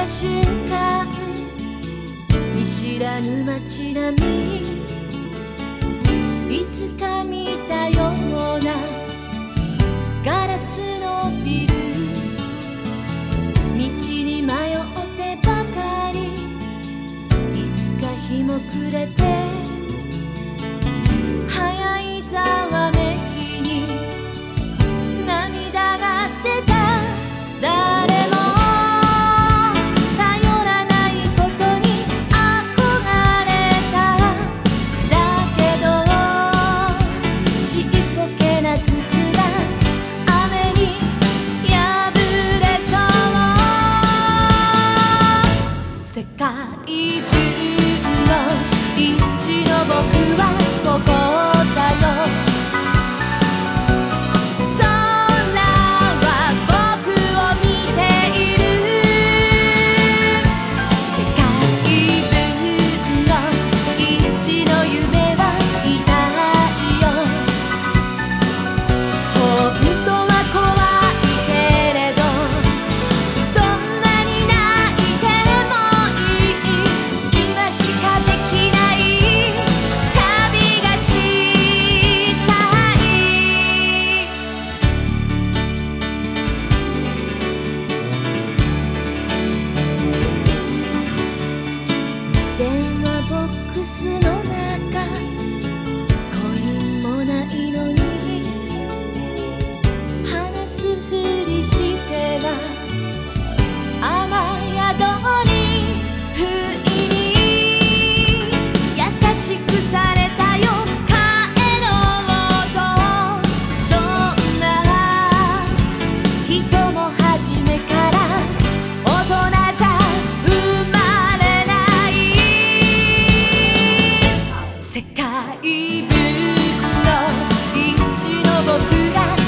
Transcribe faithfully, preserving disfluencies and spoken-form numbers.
瞬間、見知らぬ街並み、いつか見たようなガラスのビル、道に迷ってばかり、いつか日も暮れて、早いざわめきに涙が出た。誰も頼らないことに憧れた。だけどちっぽけな靴が雨に破れそう。世界分の一の僕はここだよ。電話ボックスの中、コインもないのに話すふりしては雨宿り不意に優しくされたよ。帰ろうとどんな人も初めから大人じゃ世界分の一の僕が